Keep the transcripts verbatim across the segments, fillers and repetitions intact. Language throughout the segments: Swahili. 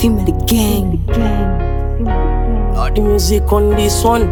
Family gang. All the music on this one.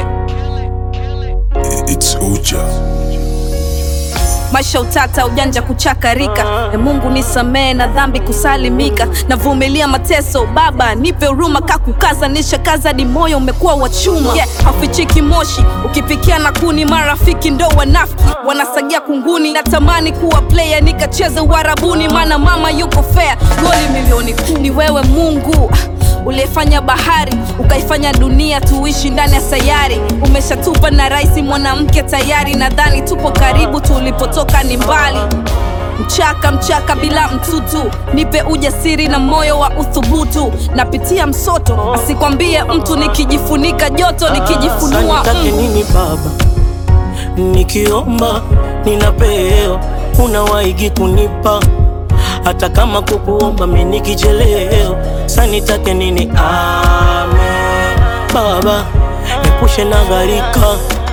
It's Uja. Maisha utata, ujanja kuchakarika. E Mungu nisamee na dhambi kusalimika. Navumilia mateso, baba nipe huruma. Kakukaza nisha kaza di moyo umekuwa wa chuma. Yeah, hafichiki moshi, ukipikia na kuni. Marafiki ndo wanafiki, wanasagia kunguni. Natamani kuwa player nikacheze Uarabuni. Mana mama yuko fair, goli milioni kumi. Ni wewe Mungu ulifanya bahari, ukaifanya dunia tuishi ndani ya sayari. Umeshatupa na raisi mwanamke tayari. Nadhani tupo karibu, tulipotoka ni mbali. Mchaka mchaka bila mtutu, nipe ujasiri na moyo wa uthubutu. Napitia msoto, asikwambie mtu. Nikijifunika joto, nikijifunua ah, Sanitake nini baba, nikiomba ninapewa. Unawaigi kunipa hata kama kukuomba mimi nikicheleo. Sanitake nini amen baba, epushe na gharika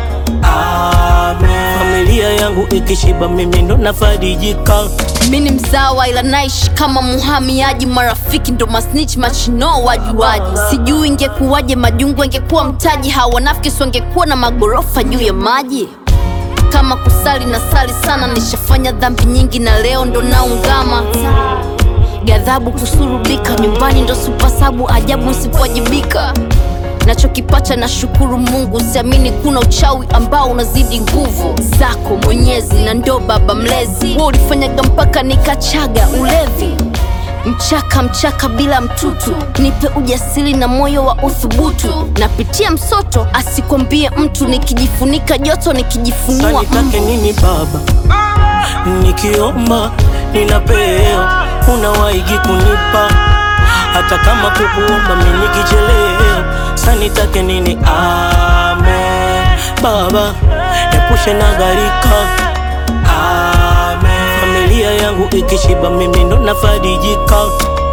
amen. Familia yangu ikishiba mimi ndo nafarijika. Mini mzawa ila naishi kama muhamiaji. Marafiki ndo masnitch machino wajuaji. Sijui ingekuwaje majungu ingekuwa mtaji. Hawa wanafiki wangekuwa na magorofa juu ya maji. Kama kusali na sali sana, nishafanya dhambi nyingi na leo ndo naungama. Ghadhabu kusurubika, nyumbani ndo supasabu. Ajabu usipowajibika, nachokipacha na shukuru Mungu. Siamini kuna uchawi ambao unazidi nguvu zako Mwenyezi, na ndo baba mlezi. Wewe ulifanyaga mpaka nikachaga ulevi. Mchaka mchaka bila mtutu, nipe ujasiri na moyo wa uthubutu. Napitia msoto, asikwambie mtu. Nikijifunika joto, nikijifunua Sanitake nini baba, nikiomba ninapewa. Unawaigi kunipa hata kama kukuomba mimi nikicheleo. Sanitake nini amen baba, epushe na gharika amen. Familia yangu ikishiba mimi ndo nafarijika.